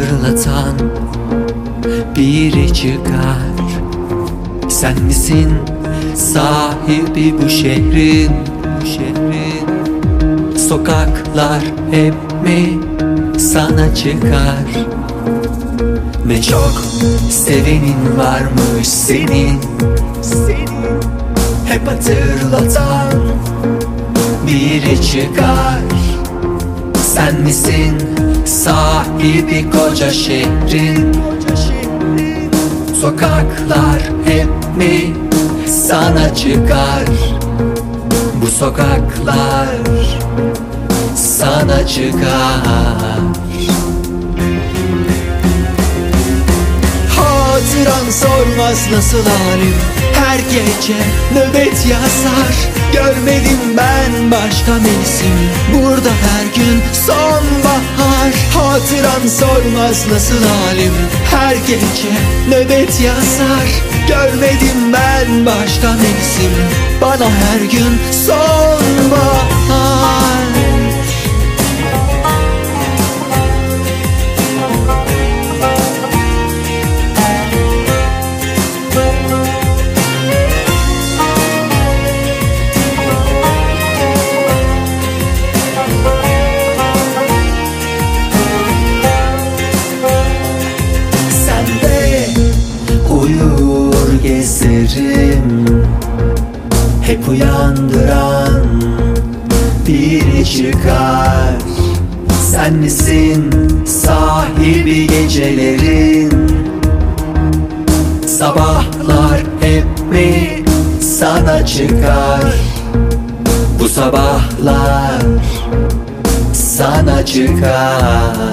hatırlatan biri çıkar. Sen misin sahibi bu şehrin? Sokaklar hep mi sana çıkar? Ne çok sevenin varmış senin, hep hatırlatan biri çıkar. Sen misin sahibi koca şehrin? Sokaklar hep mi sana çıkar? Bu sokaklar sana çıkar. Hatıran sormaz nasıl halim, her gece nöbet yazar. Görmedim ben başka mevsim, burada her gün sonbahar. Hatıran sormaz nasıl halim, her gece nöbet yazar. Görmedim ben başka mevsim, bana her gün sonbahar. Uyur gezerim, hep uyandıran biri çıkar. Sen misin sahibi gecelerin? Sabahlar hep mi sana çıkar? Bu sabahlar sana çıkar.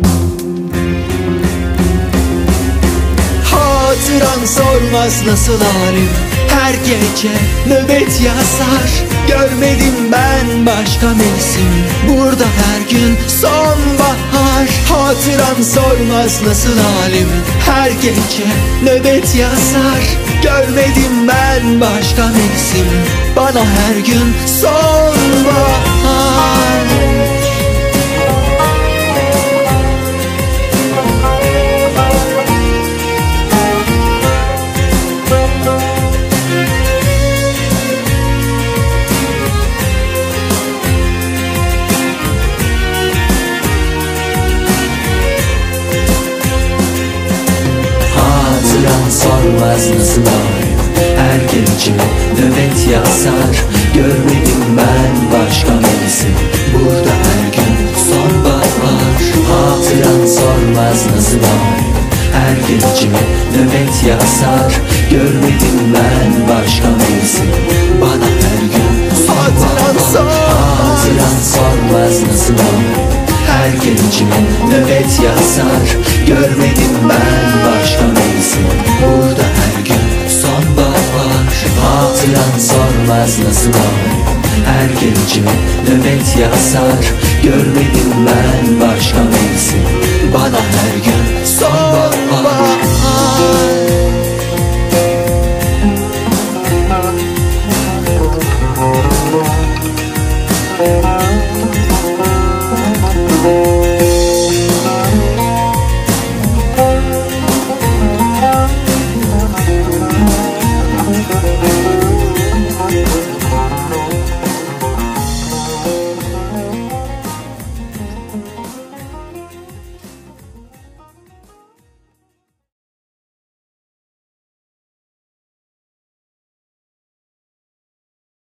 Hatıran sormaz nasıl halim, her gece nöbet yazar. Görmedim ben başka mevsim, burada her gün sonbahar. Hatıran sormaz nasıl halim, her gece nöbet yazar. Görmedim ben başka mevsim, bana her gün sonbahar. Sormaz nasıl halim, her gece nöbet yazar. Görmedim ben başka mevsim, burada her gün sonbahar. Hatıran sormaz nasıl halim, her gece nöbet yazar. Görmedim ben başka mevsim, bana her gün sonbahar. Hatıran sormaz nasıl halim, her gece nöbet yazar. Görmedim ben başka mevsim, burada her gün sonbahar. Hatıran sormaz nasıl halim, her gece nöbet yazar. Görmedim ben başka mevsim.